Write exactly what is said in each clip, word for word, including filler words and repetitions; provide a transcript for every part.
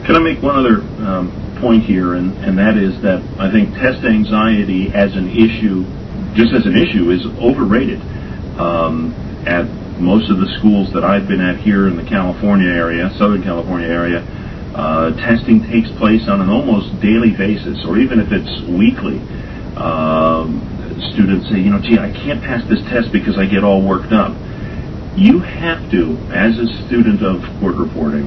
Can I make one other um, point here, and, and that is that I think test anxiety as an issue, just as an issue, is overrated. Um, at most of the schools that I've been at here in the California area, Southern California area, uh, testing takes place on an almost daily basis, or even if it's weekly. Um, students say, you know, gee, I can't pass this test because I get all worked up. You have to, as a student of court reporting,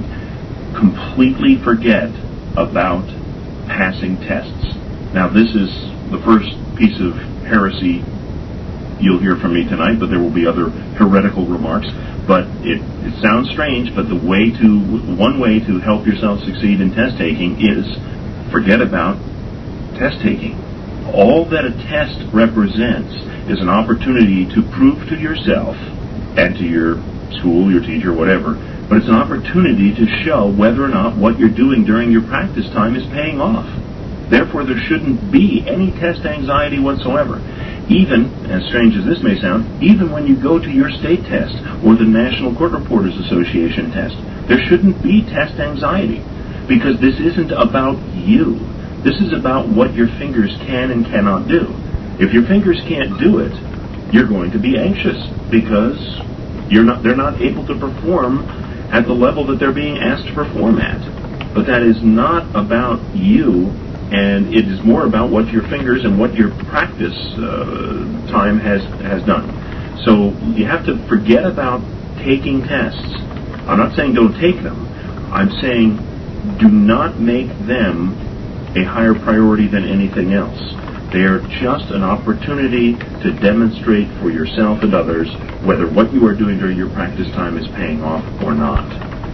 completely forget about passing tests. Now, this is the first piece of heresy you'll hear from me tonight, but there will be other heretical remarks. But it, it sounds strange, but the way to, one way to help yourself succeed in test taking is forget about test taking. All that a test represents is an opportunity to prove to yourself and to your school, your teacher, whatever, but it's an opportunity to show whether or not what you're doing during your practice time is paying off. Therefore, there shouldn't be any test anxiety whatsoever. Even, as strange as this may sound, even when you go to your state test or the National Court Reporters Association test, there shouldn't be test anxiety, because this isn't about you. This is about what your fingers can and cannot do. If your fingers can't do it, you're going to be anxious because you're not, they're not able to perform at the level that they're being asked to perform at. But that is not about you, and it is more about what your fingers and what your practice uh, time has, has done. So you have to forget about taking tests. I'm not saying don't take them. I'm saying do not make them a higher priority than anything else. They are just an opportunity to demonstrate for yourself and others whether what you are doing during your practice time is paying off or not.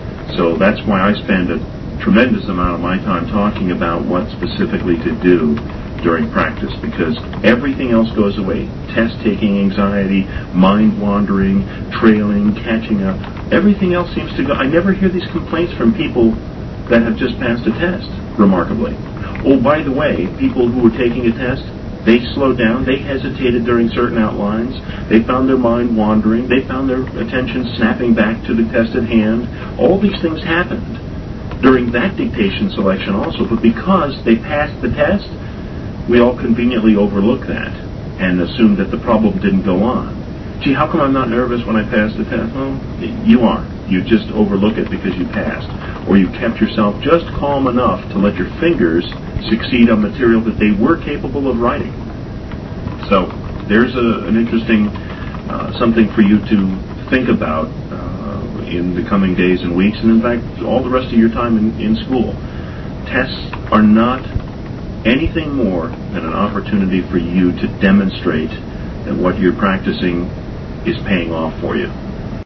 So that's why I spend a tremendous amount of my time talking about what specifically to do during practice, because everything else goes away. Test-taking anxiety, mind-wandering, trailing, catching up, everything else seems to go. I never hear these complaints from people that have just passed a test, remarkably. Oh, by the way, people who were taking a test, they slowed down, they hesitated during certain outlines, they found their mind wandering, they found their attention snapping back to the test at hand. All these things happened during that dictation selection also, but because they passed the test, we all conveniently overlook that and assume that the problem didn't go on. Gee, how come I'm not nervous when I pass the test? Well, you are. You just overlook it because you passed. Or you kept yourself just calm enough to let your fingers succeed on material that they were capable of writing. So there's a, an interesting uh, something for you to think about uh, in the coming days and weeks, and in fact all the rest of your time in, in school. Tests are not anything more than an opportunity for you to demonstrate that what you're practicing is paying off for you.